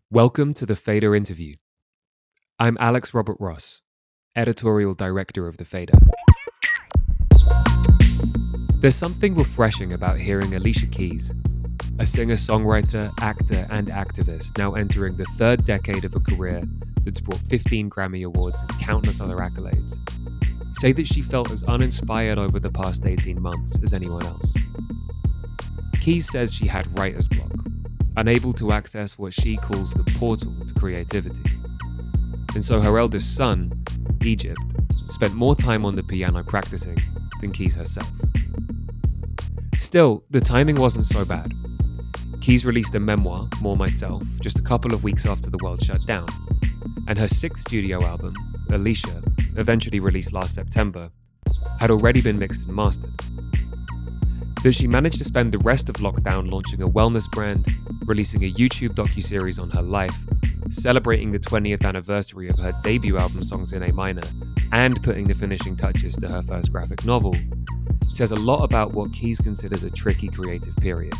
Welcome to the Fader interview. I'm Alex Robert Ross, editorial director of the Fader. There's something refreshing about hearing Alicia Keys, a singer-songwriter, actor, and activist now entering the third decade of a career that's brought 15 Grammy Awards and countless other accolades, say that she felt as uninspired over the past 18 months as anyone else. Keys says she had writer's block, unable to access what she calls the portal to creativity. And so her eldest son, Egypt, spent more time on the piano practicing than Keys herself. Still, the timing wasn't so bad. Keys released a memoir, More Myself, just a couple of weeks after the world shut down. And her sixth studio album, Alicia, eventually released last September, had already been mixed and mastered. That she managed to spend the rest of lockdown launching a wellness brand, releasing a YouTube docuseries on her life, celebrating the 20th anniversary of her debut album Songs in A Minor, and putting the finishing touches to her first graphic novel, says a lot about what Keys considers a tricky creative period.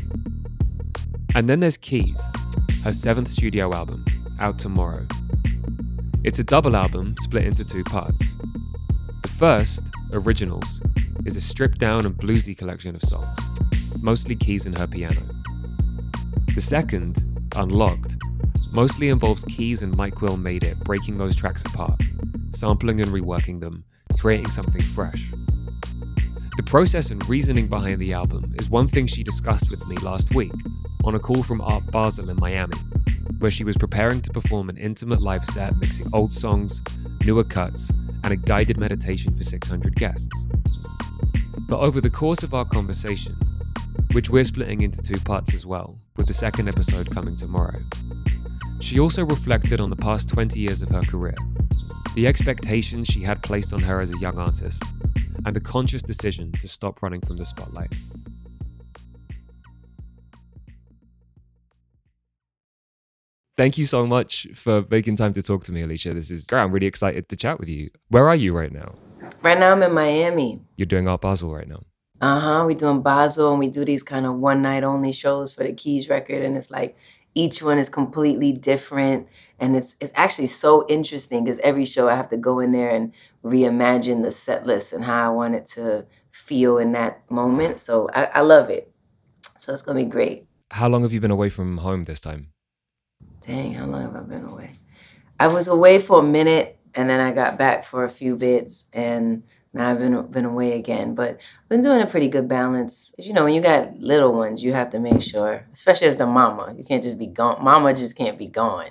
And then there's Keys, her seventh studio album, out tomorrow. It's a double album split into two parts. The first, Originals, is a stripped-down and bluesy collection of songs, mostly Keys and her piano. The second, Unlocked, mostly involves Keys and Mike Will Made It breaking those tracks apart, sampling and reworking them, creating something fresh. The process and reasoning behind the album is one thing she discussed with me last week on a call from Art Basel in Miami, where she was preparing to perform an intimate live set mixing old songs, newer cuts, and a guided meditation for 600 guests. But over the course of our conversation, which we're splitting into two parts as well, with the second episode coming tomorrow, she also reflected on the past 20 years of her career, the expectations she had placed on her as a young artist, and the conscious decision to stop running from the spotlight. Thank you so much for making time to talk to me, Alicia. This is great. I'm really excited to chat with you. Where are you right now? Right now I'm in Miami. You're doing Art Basel right now. We're doing Basel, and we do these kind of one night only shows for the Keys record, and it's like each one is completely different, and it's actually so interesting because every show I have to go in there and reimagine the set list and how I want it to feel in that moment. So I love it. So it's gonna be great. How long have you been away from home this time? Dang, how long have I been away? I was away for a minute, and then I got back for a few bits, and now I've been away again. But I've been doing a pretty good balance. 'Cause, when you got little ones, you have to make sure, especially as the mama, you can't just be gone. Mama just can't be gone,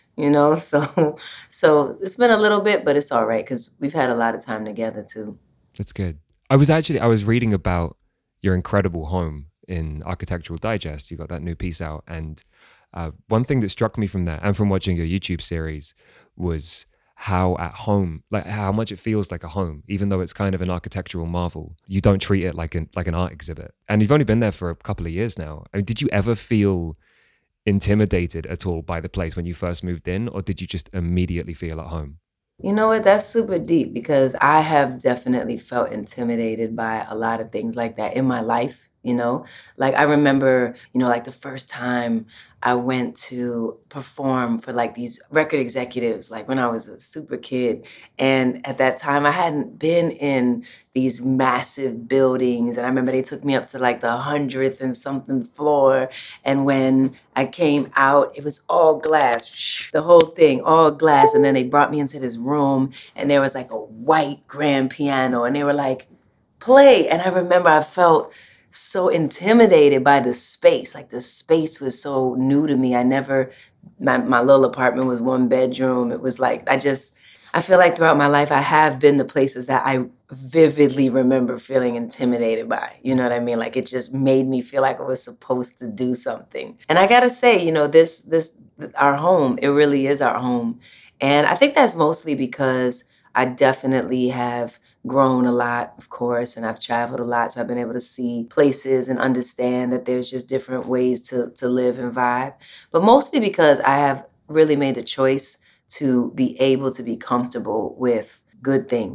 So it's been a little bit, but it's all right because we've had a lot of time together too. That's good. I was reading about your incredible home in Architectural Digest. You got that new piece out, and one thing that struck me from that and from watching your YouTube series was how at home, like how much it feels like a home, even though it's kind of an architectural marvel. You don't treat it like an art exhibit, and you've only been there for a couple of years now. I mean, did you ever feel intimidated at all by the place when you first moved in, or did you just immediately feel at home? You know what? That's super deep because I have definitely felt intimidated by a lot of things like that in my life. Like I remember, like the first time I went to perform for like these record executives, like when I was a super kid. And at that time, I hadn't been in these massive buildings. And I remember they took me up to like the 100th and something floor. And when I came out, it was all glass, the whole thing, all glass. And then they brought me into this room and there was like a white grand piano and they were like, play. And I remember I felt so intimidated by the space. Like the space was so new to me. My little apartment was one bedroom. It was like, I feel like throughout my life, I have been the places that I vividly remember feeling intimidated by. You know what I mean? Like it just made me feel like I was supposed to do something. And I gotta say, our home, it really is our home. And I think that's mostly because I definitely have grown a lot, of course, and I've traveled a lot. So I've been able to see places and understand that there's just different ways to live and vibe. But mostly because I have really made the choice to be able to be comfortable with good things.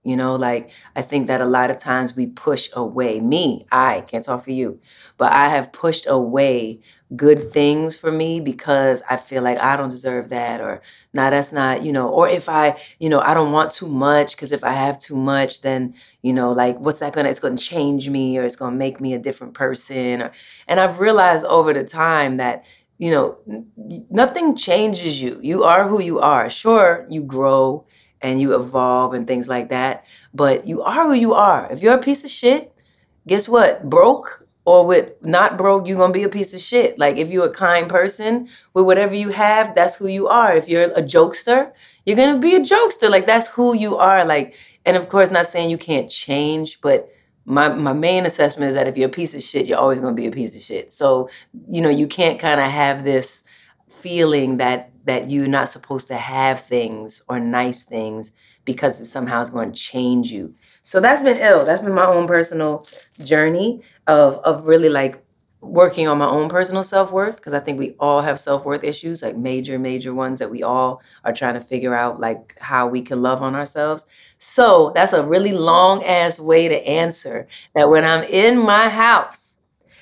You know, like I think that a lot of times we push away I can't talk for you, but I have pushed away good things for me because I feel like I don't deserve that, or nah, that's not, or if I don't want too much, because if I have too much, then, like what's that it's gonna change me, or it's gonna make me a different person. And I've realized over the time that, nothing changes you. You are who you are. Sure, you grow and you evolve and things like that. But you are who you are. If you're a piece of shit, guess what? Broke or with not broke, you're gonna be a piece of shit. Like if you're a kind person with whatever you have, that's who you are. If you're a jokester, you're gonna be a jokester. Like that's who you are. Like, and of course, not saying you can't change, but my main assessment is that if you're a piece of shit, you're always gonna be a piece of shit. So, you can't kind of have this feeling that you're not supposed to have things or nice things because it somehow is going to change you. So that's been ill. That's been my own personal journey of really like working on my own personal self-worth, because I think we all have self-worth issues, like major ones that we all are trying to figure out like how we can love on ourselves. So that's a really long ass way to answer that when I'm in my house,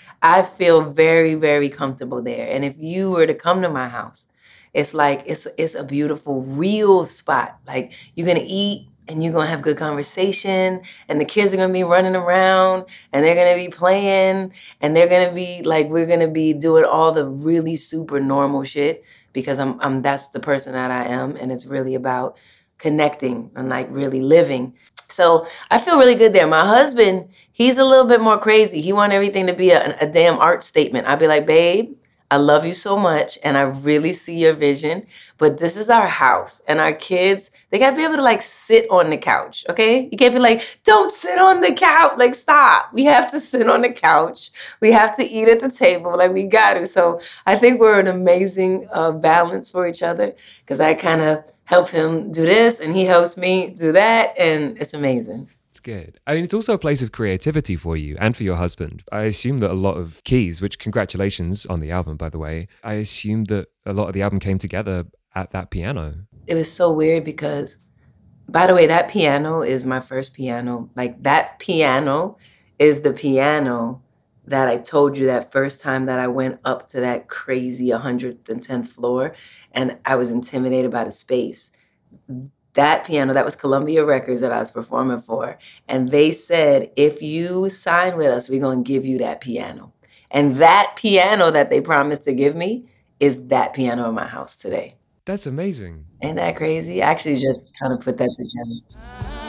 I feel very, very comfortable there. And if you were to come to my house, it's like it's a beautiful, real spot. Like you're gonna eat and you're gonna have good conversation, and the kids are gonna be running around and they're gonna be playing, and they're gonna be like we're gonna be doing all the really super normal shit because I'm that's the person that I am, and it's really about connecting and like really living. So I feel really good there. My husband, he's a little bit more crazy. He want everything to be a damn art statement. I'd be like, babe, I love you so much, and I really see your vision, but this is our house, and our kids, they gotta be able to like sit on the couch, okay? You can't be like, don't sit on the couch. Like, stop. We have to sit on the couch. We have to eat at the table. Like, we got to. So I think we're an amazing balance for each other, because I kind of help him do this, and he helps me do that, and it's amazing. It's good. I mean, it's also a place of creativity for you and for your husband. I assume that a lot of keys, which congratulations on the album, by the way, I assume that a lot of the album came together at that piano. It was so weird because, by the way, that piano is my first piano. Like that piano is the piano that I told you that first time that I went up to that crazy 110th floor and I was intimidated by the space. That piano, that was Columbia Records that I was performing for. And they said, if you sign with us, we're going to give you that piano. And that piano that they promised to give me is that piano in my house today. That's amazing. Ain't that crazy? I actually just kind of put that together.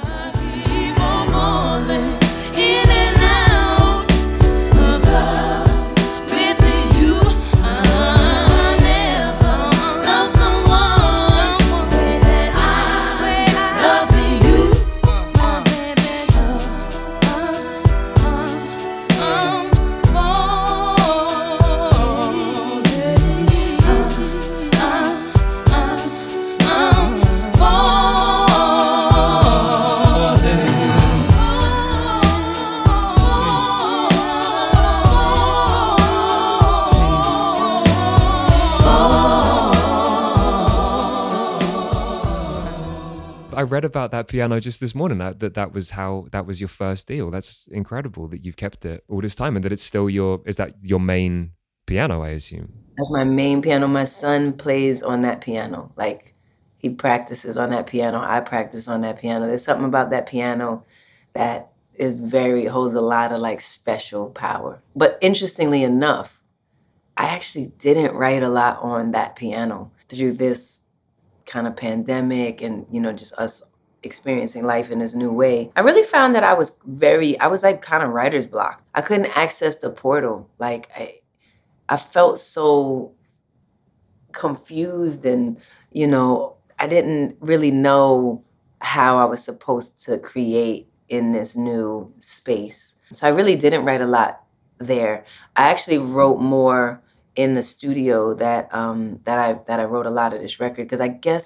I read about that piano just this morning, that was your first deal. That's incredible that you've kept it all this time and that it's still is that your main piano, I assume? That's my main piano. My son plays on that piano. Like he practices on that piano. I practice on that piano. There's something about that piano that holds a lot of like special power. But interestingly enough, I actually didn't write a lot on that piano through this kind of pandemic and, just us experiencing life in this new way. I really found that I was like kind of writer's block. I couldn't access the portal. Like I felt so confused and, I didn't really know how I was supposed to create in this new space. So I really didn't write a lot there. I actually wrote more in the studio that I wrote a lot of this record, because I guess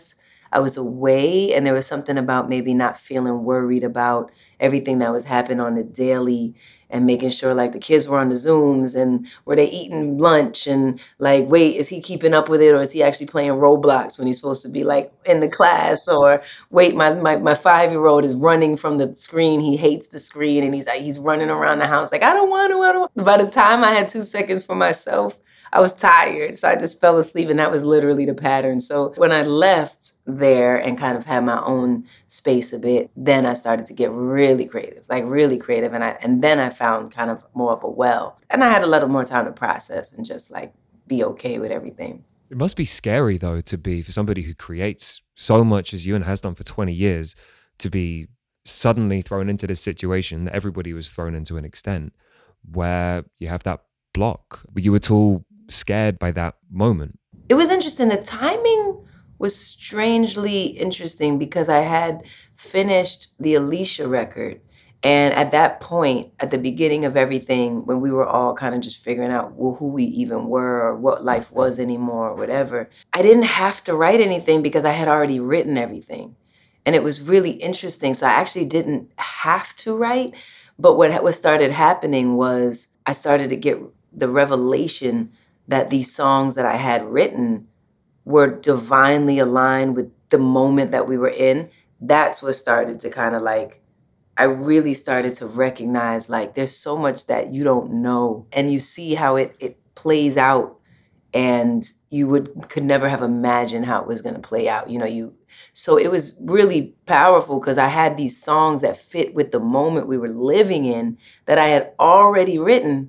I was away, and there was something about maybe not feeling worried about everything that was happening on the daily, and making sure like the kids were on the Zooms and were they eating lunch, and like, wait, is he keeping up with it, or is he actually playing Roblox when he's supposed to be like in the class? Or wait, my 5-year-old is running from the screen. He hates the screen, and he's running around the house like, I don't want to, I don't want. By the time I had 2 seconds for myself, I was tired. So I just fell asleep, and that was literally the pattern. So when I left there and kind of had my own space a bit, then I started to get really creative, like really creative. And then I found kind of more of a well. And I had a little more time to process and just like be okay with everything. It must be scary though to be, for somebody who creates so much as you and has done for 20 years, to be suddenly thrown into this situation that everybody was thrown into an extent where you have that block. Were you at all scared by that moment? It was interesting. The timing was strangely interesting because I had finished the Alicia record. And at that point, at the beginning of everything, when we were all kind of just figuring out who we even were or what life was anymore or whatever, I didn't have to write anything because I had already written everything. And it was really interesting. So I actually didn't have to write. But what started happening was I started to get the revelation that these songs that I had written were divinely aligned with the moment that we were in. That's what started to kind of like, I really started to recognize like there's so much that you don't know, and you see how it plays out, and you could never have imagined how it was going to play out. So it was really powerful because I had these songs that fit with the moment we were living in that I had already written.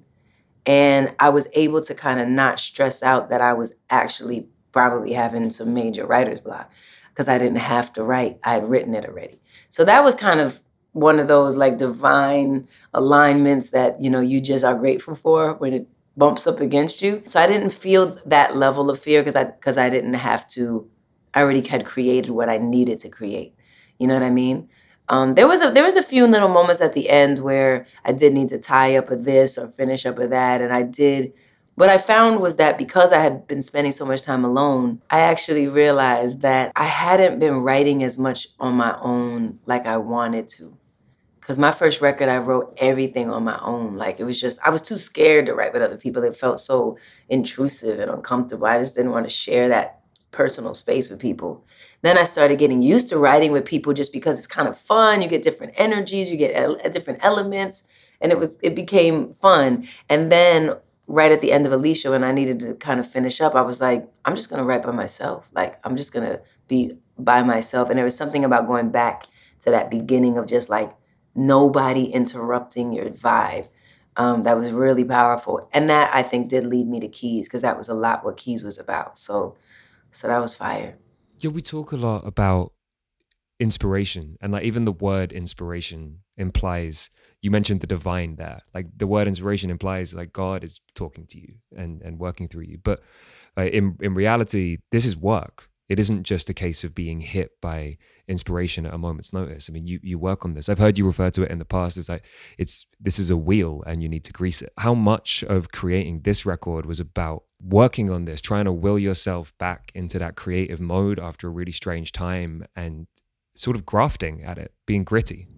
And I was able to kind of not stress out that I was actually probably having some major writer's block because I didn't have to write. I had written it already. So that was kind of one of those like divine alignments that, you just are grateful for when it bumps up against you. So I didn't feel that level of fear because I didn't have to. I already had created what I needed to create. You know what I mean? There was a few little moments at the end where I did need to tie up a this or finish up a that, and I did. What I found was that because I had been spending so much time alone, I actually realized that I hadn't been writing as much on my own like I wanted to. Because my first record, I wrote everything on my own. Like, it was just, I was too scared to write with other people. It felt so intrusive and uncomfortable. I just didn't want to share that personal space with people. Then I started getting used to writing with people just because it's kind of fun. You get different energies, you get different elements, and it became fun. And then right at the end of Alicia, when I needed to kind of finish up, I was like, I'm just going to write by myself. Like, I'm just going to be by myself. And there was something about going back to that beginning of just like nobody interrupting your vibe. That was really powerful. And that, I think, did lead me to Keys, because that was a lot what Keys was about. So that was fire. Yeah, we talk a lot about inspiration, and like even the word inspiration implies, you mentioned the divine there. Like the word inspiration implies like God is talking to you and working through you. But in reality, this is work. It isn't just a case of being hit by inspiration at a moment's notice. I mean, you work on this. I've heard you refer to it in the past as like this is a wheel and you need to grease it. How much of creating this record was about working on this, trying to will yourself back into that creative mode after a really strange time and sort of grafting at it, being gritty?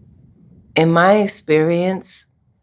In my experience,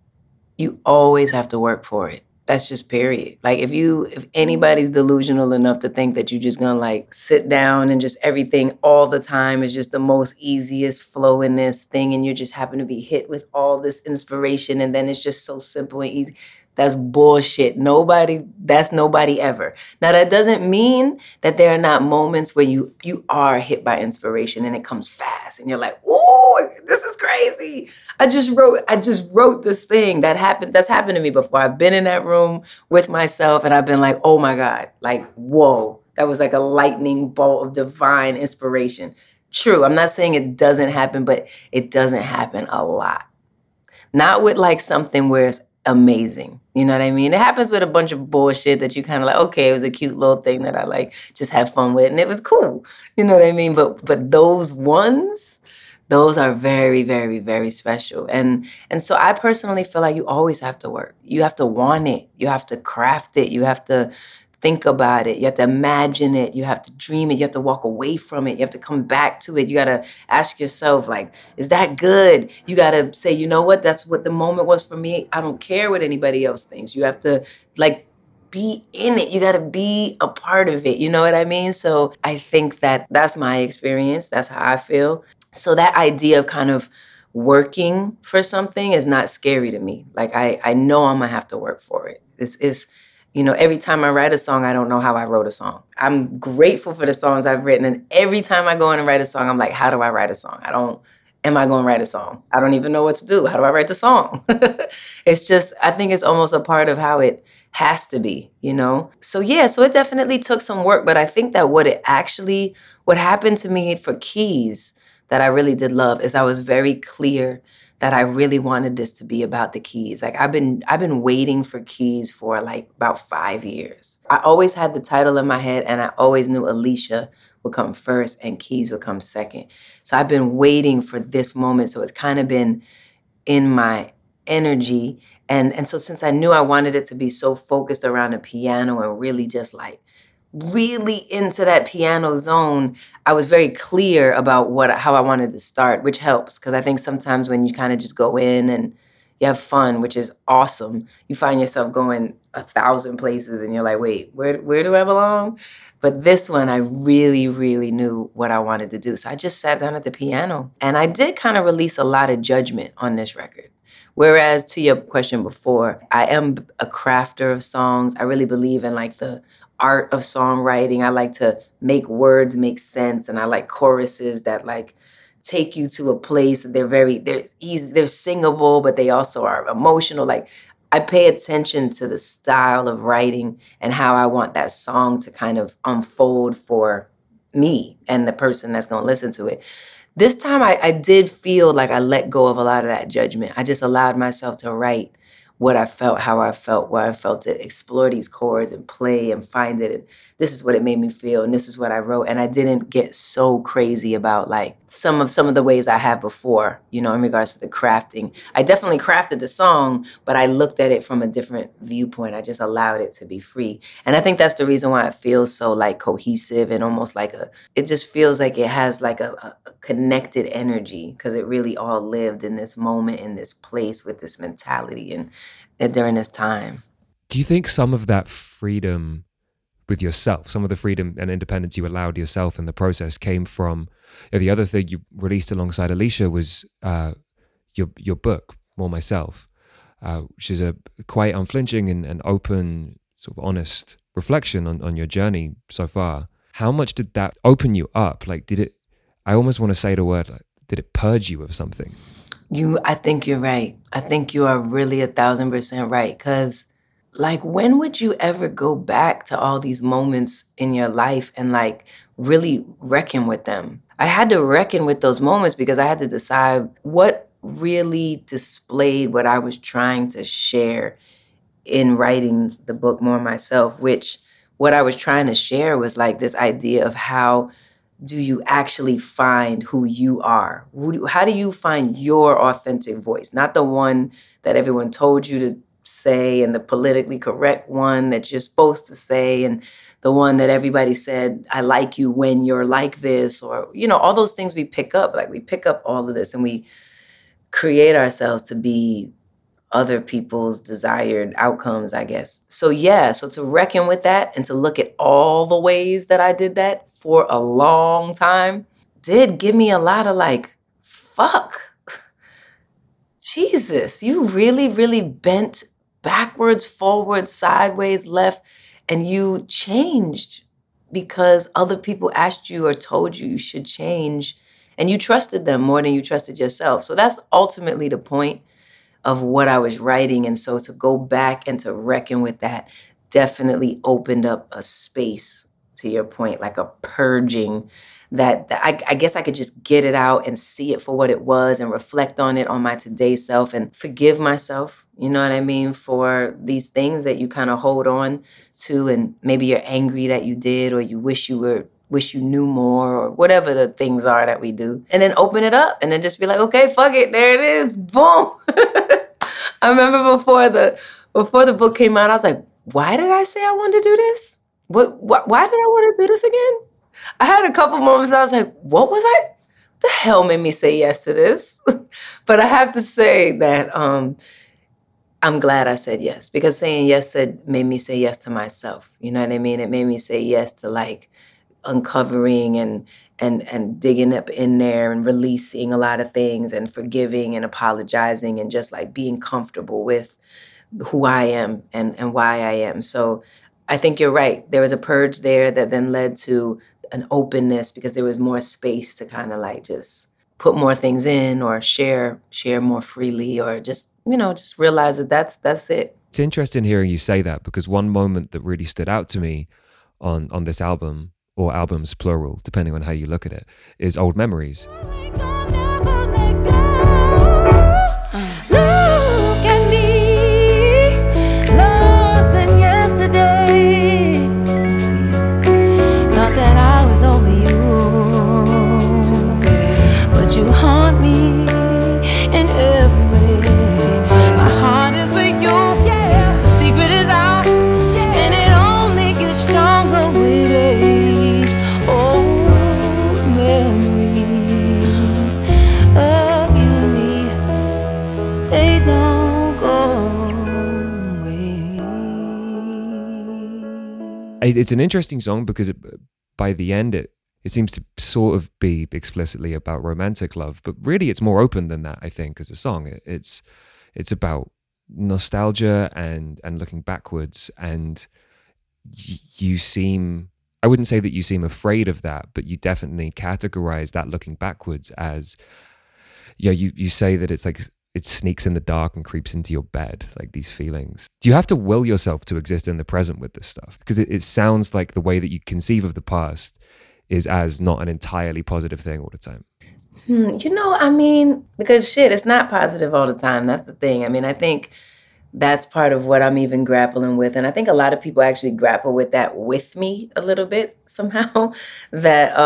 you always have to work for it. That's just period. Like if anybody's delusional enough to think that you're just gonna like sit down and just everything all the time is just the most easiest flowingness thing, and you just happen to be hit with all this inspiration and then it's just so simple and easy. That's bullshit. That's nobody ever. Now that doesn't mean that there are not moments where you are hit by inspiration and it comes fast and you're like, "Ooh, this is crazy. I just wrote this thing that happened. That's happened to me before. I've been in that room with myself and I've been like, oh my God, like, whoa, that was like a lightning bolt of divine inspiration. True. I'm not saying it doesn't happen, but it doesn't happen a lot. Not with like something where it's amazing. You know what I mean? It happens with a bunch of bullshit that you kind of like, okay, it was a cute little thing that I like just have fun with and it was cool. You know what I mean? But those ones, those are very, very, very special. And so I personally feel like you always have to work. You have to want it. You have to craft it. You have to think about it. You have to imagine it. You have to dream it. You have to walk away from it. You have to come back to it. You got to ask yourself, like, is that good? You got to say, you know what? That's what the moment was for me. I don't care what anybody else thinks. You have to, like, be in it. You got to be a part of it. You know what I mean? So I think that that's my experience. That's how I feel. So that idea of kind of working for something is not scary to me. Like I know I'm gonna have to work for it. This is, every time I write a song, I don't know how I wrote a song. I'm grateful for the songs I've written. And every time I go in and write a song, I'm like, how do I write a song? Am I gonna write a song? I don't even know what to do. How do I write the song? It's just, I think it's almost a part of how it has to be, So yeah, so it definitely took some work, but I think that what happened to me for Keys that I really did love is I was very clear that I really wanted this to be about the Keys. Like I've been waiting for Keys for like about 5 years. I always had the title in my head and I always knew Alicia would come first and Keys would come second. So I've been waiting for this moment. So it's kind of been in my energy. And so since I knew I wanted it to be so focused around the piano and really just like really into that piano zone, I was very clear about how I wanted to start, which helps because I think sometimes when you kind of just go in and you have fun, which is awesome, you find yourself going 1,000 places and you're like, wait, where do I belong? But this one, I really, really knew what I wanted to do. So I just sat down at the piano and I did kind of release a lot of judgment on this record. Whereas to your question before, I am a crafter of songs. I really believe in like the art of songwriting. I like to make words make sense, and I like choruses that like take you to a place. They're easy, they're singable, but they also are emotional. Like I pay attention to the style of writing and how I want that song to kind of unfold for me and the person that's going to listen to it. This time I did feel like I let go of a lot of that judgment. I just allowed myself to write what I felt, how I felt, where I felt it, explore these chords and play and find it. And this is what it made me feel. And this is what I wrote. And I didn't get so crazy about like some of the ways I have before, in regards to the crafting. I definitely crafted the song, but I looked at it from a different viewpoint. I just allowed it to be free. And I think that's the reason why it feels so like cohesive and almost like it just feels like it has like a connected energy because it really all lived in this moment, in this place with this mentality and during this time. Do you think some of that freedom with yourself, some of the freedom and independence you allowed yourself in the process came from, the other thing you released alongside Alicia was your book, More Myself, which is a quite unflinching and open, sort of honest reflection on your journey so far. How much did that open you up? Like, I almost want to say the word, like, did it purge you of something? I think you're right. I think you are really 1,000% right. Because, like, when would you ever go back to all these moments in your life and, like, really reckon with them? I had to reckon with those moments because I had to decide what really displayed what I was trying to share in writing the book More Myself, which what I was trying to share was, like, this idea of how do you actually find who you are? How do you find your authentic voice? Not the one that everyone told you to say and the politically correct one that you're supposed to say and the one that everybody said, I like you when you're like this, or, all those things we pick up. Like we pick up all of this and we create ourselves to be other people's desired outcomes, I guess. So yeah, so to reckon with that and to look at all the ways that I did that for a long time did give me a lot of like, fuck, Jesus, you really, really bent backwards, forwards, sideways, left, and you changed because other people asked you or told you you should change and you trusted them more than you trusted yourself. So that's ultimately the point of what I was writing. And so to go back and to reckon with that definitely opened up a space, to your point, like a purging that I guess I could just get it out and see it for what it was and reflect on it on my today self and forgive myself, you know what I mean, for these things that you kind of hold on to and maybe you're angry that you did or you wish you knew more or whatever the things are that we do. And then open it up and then just be like, okay, fuck it, there it is, boom. I remember before the book came out, I was like, why did I say I wanted to do this? Why did I want to do this again? I had a couple moments I was like, what was I? The hell made me say yes to this? But I have to say that I'm glad I said yes, because saying yes made me say yes to myself. You know what I mean? It made me say yes to like uncovering and digging up in there and releasing a lot of things and forgiving and apologizing and just like being comfortable with who I am and why I am. So I think you're right. There was a purge there that then led to an openness because there was more space to kind of like just put more things in or share more freely or just, just realize that that's it. It's interesting hearing you say that, because one moment that really stood out to me on this album, or albums plural, depending on how you look at it, is Old Memories. You haunt me in every way. My heart is with you. The secret is out, and it only gets stronger with age. Old memories of you and me, they don't go away. It's an interesting song because by the end, it seems to sort of be explicitly about romantic love, but really it's more open than that, I think, as a song. It's about nostalgia and looking backwards, and you seem, I wouldn't say that you seem afraid of that, but you definitely categorize that looking backwards as, you say that it's like it sneaks in the dark and creeps into your bed, like these feelings. Do you have to will yourself to exist in the present with this stuff? Because it sounds like the way that you conceive of the past is as not an entirely positive thing all the time. I mean, because shit, it's not positive all the time. That's the thing. I mean, I think that's part of what I'm even grappling with. And I think a lot of people actually grapple with that with me a little bit somehow, that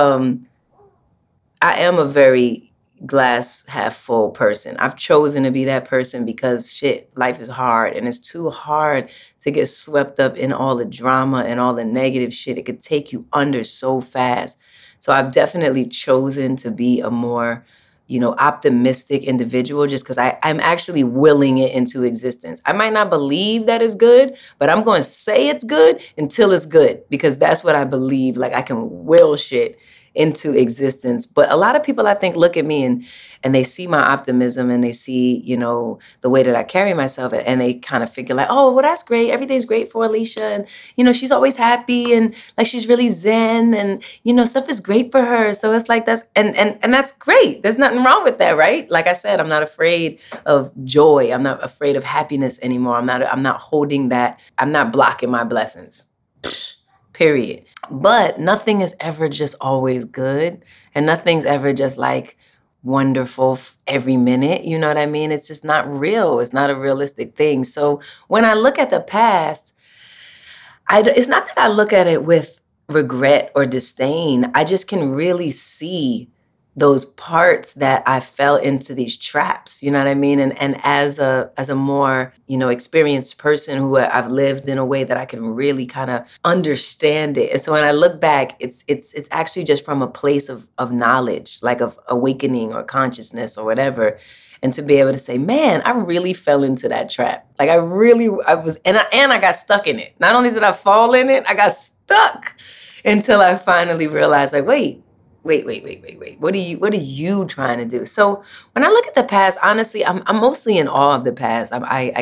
I am a very glass half full person. I've chosen to be that person because shit, life is hard and it's too hard to get swept up in all the drama and all the negative shit. It could take you under so fast. So I've definitely chosen to be a more, optimistic individual just because I'm actually willing it into existence. I might not believe that it's good, but I'm going to say it's good until it's good because that's what I believe. Like I can will shit into existence. But a lot of people, I think, look at me and they see my optimism and they see, the way that I carry myself and they kind of figure like, oh, well, that's great. Everything's great for Alicia. And, she's always happy and like she's really zen and, stuff is great for her. So it's like and that's great. There's nothing wrong with that, right? Like I said, I'm not afraid of joy. I'm not afraid of happiness anymore. I'm not holding that. I'm not blocking my blessings. Period. But nothing is ever just always good. And nothing's ever just like wonderful every minute. You know what I mean? It's just not real. It's not a realistic thing. So when I look at the past, it's not that I look at it with regret or disdain. I just can really see those parts that I fell into these traps, you know what I mean? And as a more, experienced person who I've lived in a way that I can really kind of understand it. And so when I look back, it's actually just from a place of knowledge, like of awakening or consciousness or whatever. And to be able to say, man, I really fell into that trap. Like I was, and I got stuck in it. Not only did I fall in it, I got stuck until I finally realized like, wait. What are you trying to do? So when I look at the past, honestly, I'm mostly in awe of the past.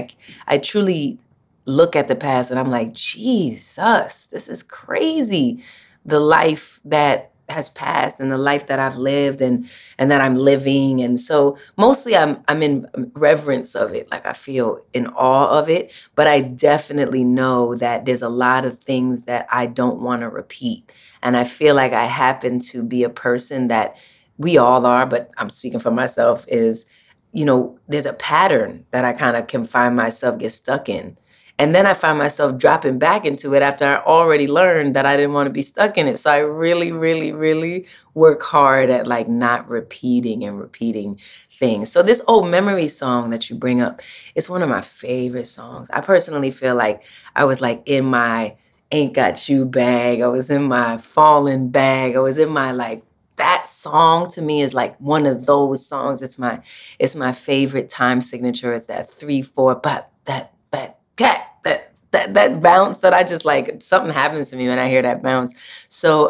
I truly look at the past and I'm like, Jesus, this is crazy. The life that has passed and the life that I've lived and that I'm living. And so mostly I'm in reverence of it. Like I feel in awe of it, but I definitely know that there's a lot of things that I don't want to repeat. And I feel like I happen to be a person that we all are, but I'm speaking for myself, is, there's a pattern that I kind of can find myself get stuck in. And then I find myself dropping back into it after I already learned that I didn't want to be stuck in it. So I really, really, really work hard at like not repeating things. So this Old Memory song that you bring up is one of my favorite songs. I personally feel like I was like in my Ain't Got You bag. I was in my Fallen bag. I was in my like that song to me is like one of those songs. It's my favorite time signature. It's that 3/4 but that bounce that I just like something happens to me when I hear that bounce. So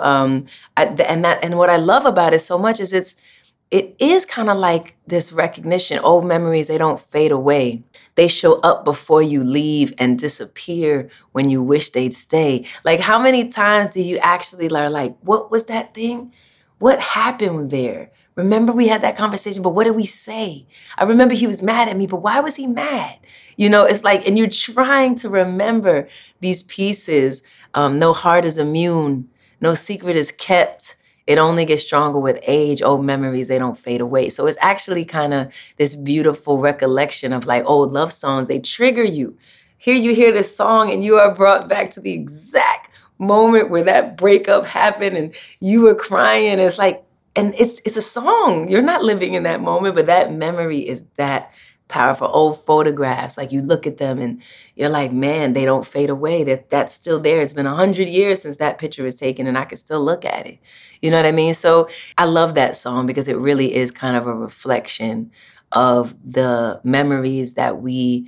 and what I love about it so much is it is kind of like this recognition. Old memories, they don't fade away. They show up before you leave and disappear when you wish they'd stay. Like, how many times do you actually are like, what was that thing? What happened there? Remember we had that conversation, but what did we say? I remember he was mad at me, but why was he mad? It's like, and you're trying to remember these pieces. No heart is immune. No secret is kept. It only gets stronger with age. Old memories, they don't fade away. So it's actually kind of this beautiful recollection of like old love songs. They trigger you. Here you hear this song and you are brought back to the exact moment where that breakup happened and you were crying. It's like, and it's a song. You're not living in that moment, but that memory is that powerful. Old photographs, like you look at them and you're like, man, they don't fade away. That's still there. It's been 100 years since that picture was taken and I can still look at it. You know what I mean? So I love that song because it really is kind of a reflection of the memories that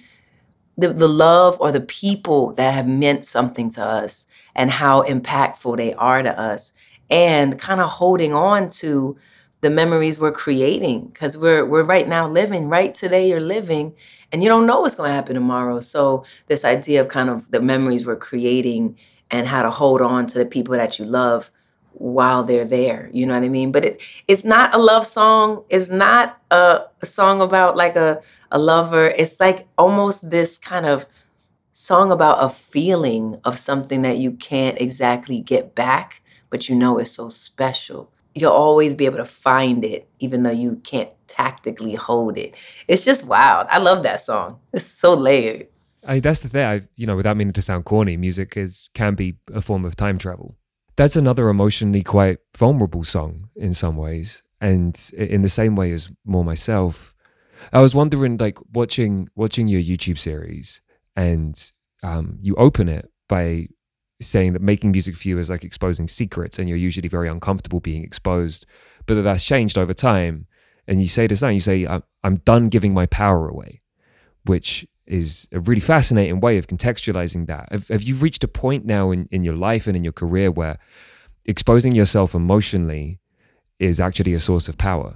the love or the people that have meant something to us and how impactful they are to us, and kind of holding on to the memories we're creating, because we're right now living right today. You're living and you don't know what's going to happen tomorrow. So this idea of kind of the memories we're creating and how to hold on to the people that you love while they're there. You know what I mean? But it's not a love song. It's not a song about like a lover. It's like almost this kind of song about a feeling of something that you can't exactly get back, but you know it's so special. You'll always be able to find it, even though you can't tactically hold it. It's just wild. I love that song. It's so layered. That's the thing. Without meaning to sound corny, music can be a form of time travel. That's another emotionally quite vulnerable song in some ways, and in the same way as More Myself. I was wondering, like watching your YouTube series, and you open it by saying that making music for you is like exposing secrets, and you're usually very uncomfortable being exposed, but that's changed over time. And you say this now, you say, I'm done giving my power away, which is a really fascinating way of contextualizing that. Have you reached a point now in your life and in your career where exposing yourself emotionally is actually a source of power?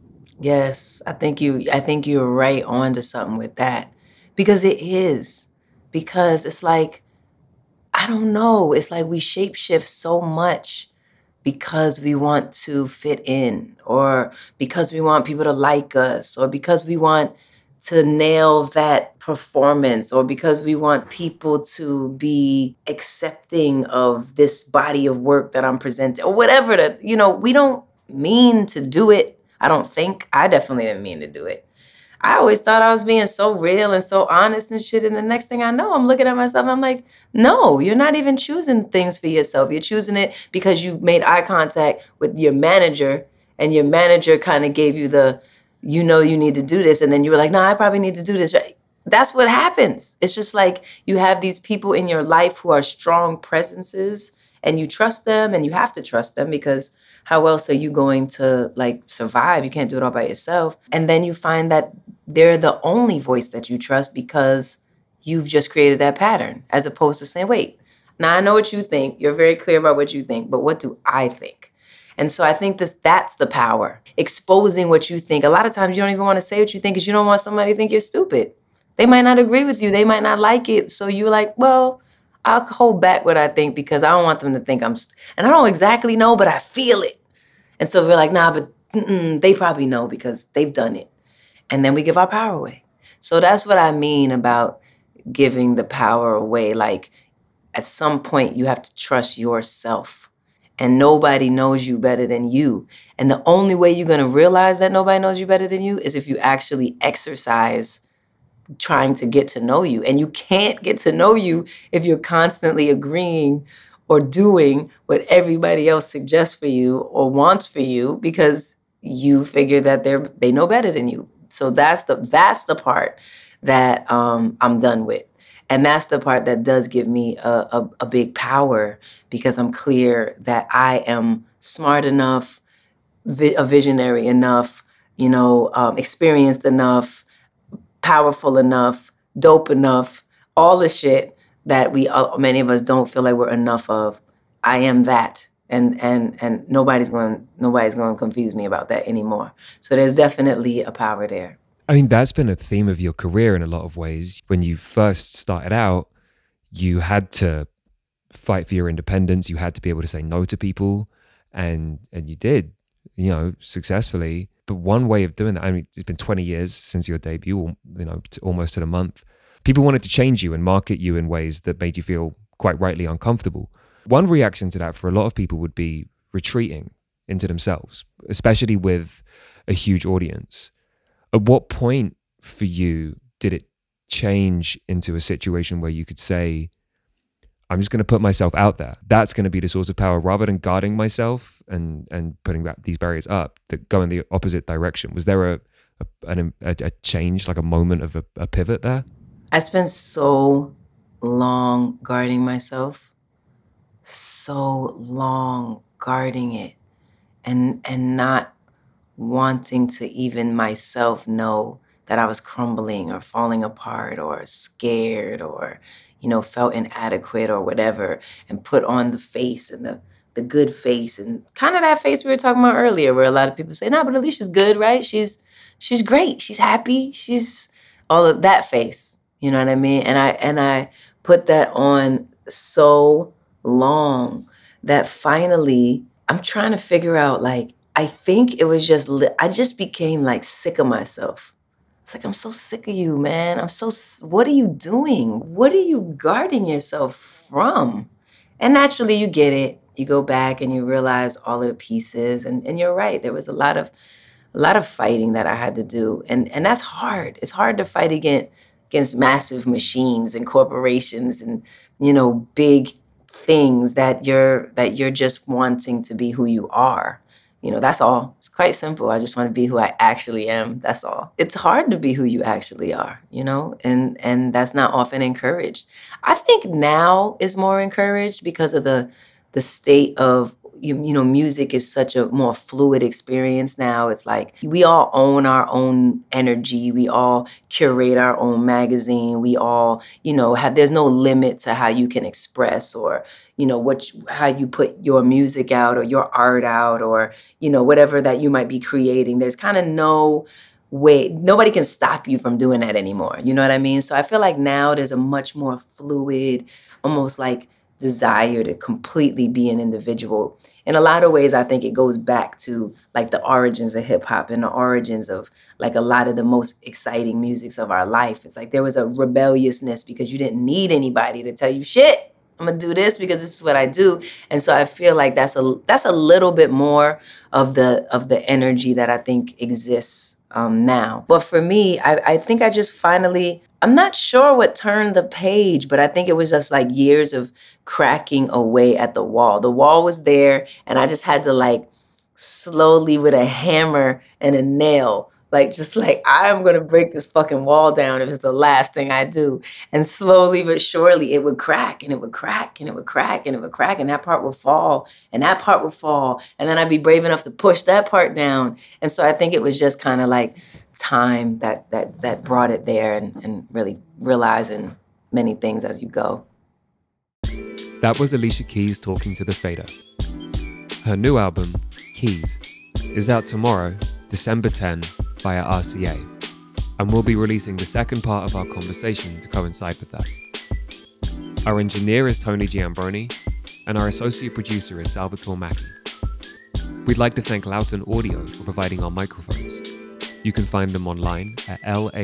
Yes, I think you're right on to something with that. Because it is. Because it's like, I don't know, it's like we shapeshift so much because we want to fit in, or because we want people to like us, or because we want to nail that performance, or because we want people to be accepting of this body of work that I'm presenting, or whatever. We don't mean to do it. I don't think. I definitely didn't mean to do it. I always thought I was being so real and so honest and shit. And the next thing I know, I'm looking at myself, I'm like, no, you're not even choosing things for yourself. You're choosing it because you made eye contact with your manager, and your manager kind of gave you you need to do this. And then you were like, no, I probably need to do this. Right? That's what happens. It's just like you have these people in your life who are strong presences, and you trust them, and you have to trust them because how else are you going to like survive? You can't do it all by yourself. And then you find that they're the only voice that you trust because you've just created that pattern, as opposed to saying, wait, now I know what you think. You're very clear about what you think, but what do I think? And so I think that's the power. Exposing what you think. A lot of times you don't even want to say what you think because you don't want somebody to think you're stupid. They might not agree with you. They might not like it. So you're like, well, I'll hold back what I think because I don't want them to think and I don't exactly know, but I feel it. And so we're like, nah, but they probably know because they've done it. And then we give our power away. So that's what I mean about giving the power away. Like, at some point, you have to trust yourself. And nobody knows you better than you. And the only way you're going to realize that nobody knows you better than you is if you actually exercise trying to get to know you. And you can't get to know you if you're constantly agreeing or doing what everybody else suggests for you or wants for you because you figure that they know better than you. So that's the part that I'm done with. And that's the part that does give me a big power, because I'm clear that I am smart enough, a visionary enough, experienced enough, powerful enough, dope enough, all the shit that many of us don't feel like we're enough of. I am that. And nobody's going to confuse me about that anymore. So there's definitely a power there. I mean, that's been a theme of your career in a lot of ways. When you first started out, you had to fight for your independence. You had to be able to say no to people, and you did, successfully. But one way of doing that, I mean, it's been 20 years since your debut, almost to the month. People wanted to change you and market you in ways that made you feel quite rightly uncomfortable. One reaction to that for a lot of people would be retreating into themselves, especially with a huge audience. At what point for you did it change into a situation where you could say, I'm just going to put myself out there? That's going to be the source of power, rather than guarding myself and putting these barriers up that go in the opposite direction. Was there a change, like a moment of a pivot there? I spent so long guarding myself, so long guarding it, and not wanting to even myself know that I was crumbling or falling apart or scared or, felt inadequate or whatever, and put on the face and the good face, and kind of that face we were talking about earlier, where a lot of people say, no, but Alicia's good, right? She's great. She's happy. She's all of that face. You know what I mean? And I put that on so long that finally I'm trying to figure out, like, I think it was I just became like sick of myself. It's like, I'm so sick of you, man. What are you doing? What are you guarding yourself from? And naturally you get it. You go back and you realize all of the pieces, and you're right. There was a lot of fighting that I had to do. And that's hard. It's hard to fight against massive machines and corporations and, big things that you're just wanting to be who you are. That's all. It's quite simple. I just want to be who I actually am. That's all. It's hard to be who you actually are, and that's not often encouraged. I think now is more encouraged because of the state of, music is such a more fluid experience now. It's like we all own our own energy. We all curate our own magazine. We all, there's no limit to how you can express, or, how you put your music out or your art out, or, whatever that you might be creating. There's kind of no way, nobody can stop you from doing that anymore. You know what I mean? So I feel like now there's a much more fluid, almost like desire to completely be an individual. In a lot of ways, I think it goes back to like the origins of hip hop and the origins of like a lot of the most exciting musics of our life. It's like there was a rebelliousness because you didn't need anybody to tell you, shit, I'm gonna do this because this is what I do. And so I feel like that's a little bit more of the energy that I think exists now. But for me, I think I just finally, I'm not sure what turned the page, but I think it was just like years of cracking away at the wall. The wall was there, and I just had to like slowly with a hammer and a nail, just like, I'm going to break this fucking wall down if it's the last thing I do. And slowly but surely it would crack, and it would crack, and it would crack, and it would crack, and that part would fall, and that part would fall. And then I'd be brave enough to push that part down. And so I think it was just kind of like time that brought it there, and really realizing many things as you go. That was Alicia Keys talking to The Fader. Her new album, Keys, is out tomorrow, December 10, via RCA, and we'll be releasing the second part of our conversation to coincide with that. Our engineer is Tony Giambroni, and our associate producer is Salvatore Macchi. We'd like to thank Loughton Audio for providing our microphones. You can find them online at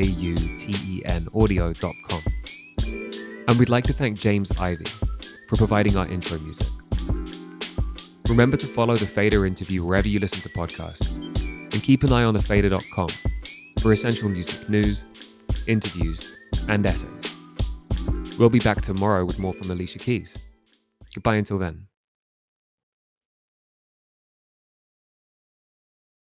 lautenaudio.com. And we'd like to thank James Ivy for providing our intro music. Remember to follow The Fader Interview wherever you listen to podcasts, and keep an eye on thefader.com for essential music news, interviews, and essays. We'll be back tomorrow with more from Alicia Keys. Goodbye until then.